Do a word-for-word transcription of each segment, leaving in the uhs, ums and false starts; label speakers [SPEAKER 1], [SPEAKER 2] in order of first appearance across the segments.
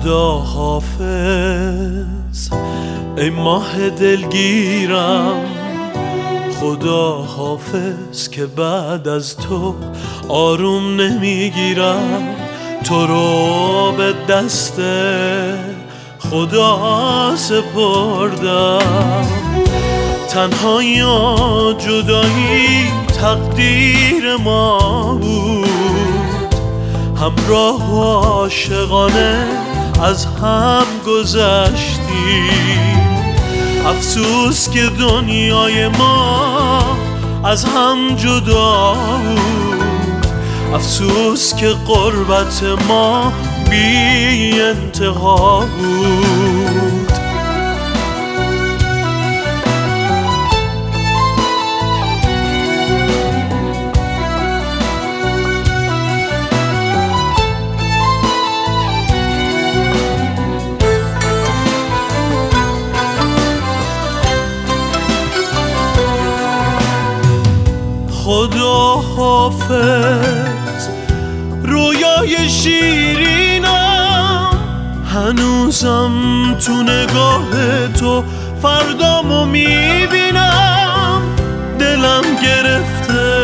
[SPEAKER 1] خدا حافظ ای ماه دلگیرم، خدا حافظ که بعد از تو آروم نمیگیرم. تو رو به دست خدا سپردم، تنهایی یا جدایی تقدیر ما بود، همراه و عاشقانه از هم گذشتیم. افسوس که دنیای ما از هم جدا بود، افسوس که غربت ما بی انتها بود. خدا حافظ رویای شیرینم، هنوزم تو نگاه تو فردامو میبینم. دلم گرفته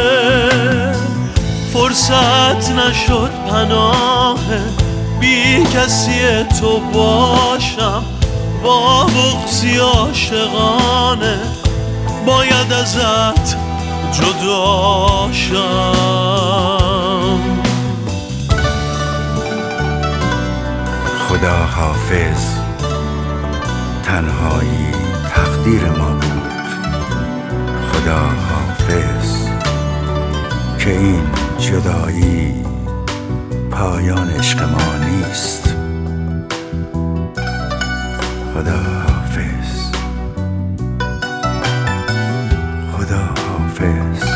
[SPEAKER 1] فرصت نشد پناه بی کسی تو باشم، با بغضی عاشقانه باید ازت جداشم.
[SPEAKER 2] خدا حافظ تنهایی تقدیر ما بود، خدا حافظ که این جدایی پایان عشق ما نیست. خدا حافظ، خدا حافظ.